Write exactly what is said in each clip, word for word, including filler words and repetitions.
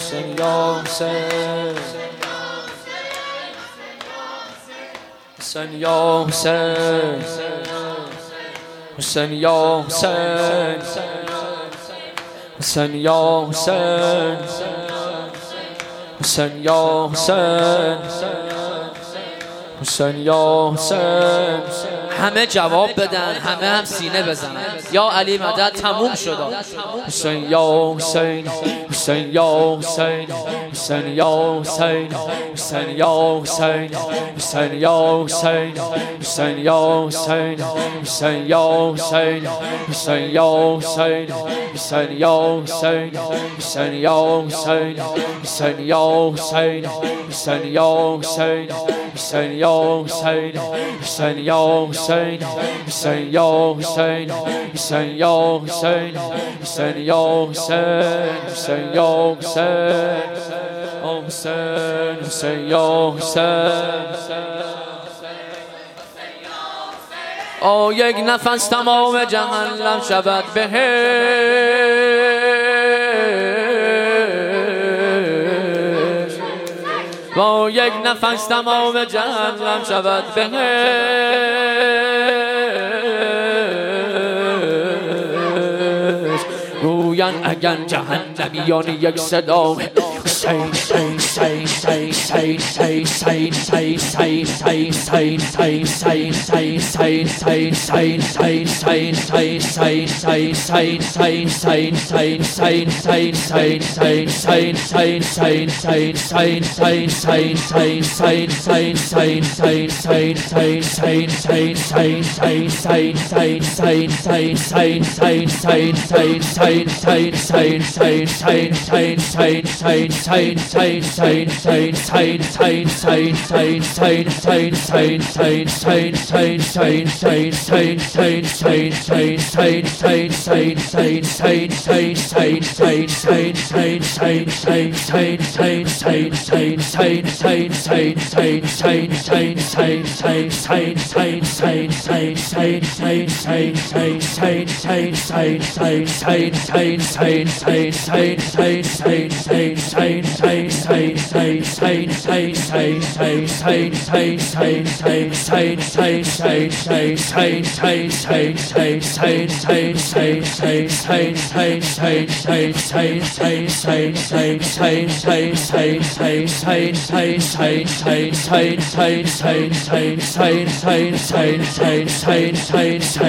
حسین یا حسین حسین یا حسین حسین یا حسین حسین یا حسین حسین یا حسین حسین یا حسین. همه جواب بدن، همه هم سینه بزنن. یا علی مدد تموم شد. حسین یا حسین حسین یا حسین حسین یا حسین حسین یا حسین حسین یا حسین حسین یا حسین حسین یا حسین حسین یا حسین حسین یا حسین حسین یا حسین حسین یا حسین حسین یا حسین حسین یا حسین حسین یا حسین حسین یا حسین حسین یا حسین حسین یا حسین حسین یا حسین حسین حسین یا حسین. او یک نفس تمام جهنم شود بهشت، با یک نفس تمام جهنم شود بهشت. گویان اگر جهنمیان یک صدا حسین حسین حسین حسین حسین حسین حسین حسین حسین حسین حسین حسین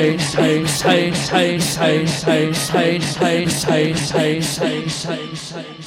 Say, say, say, say, say, say, say, say.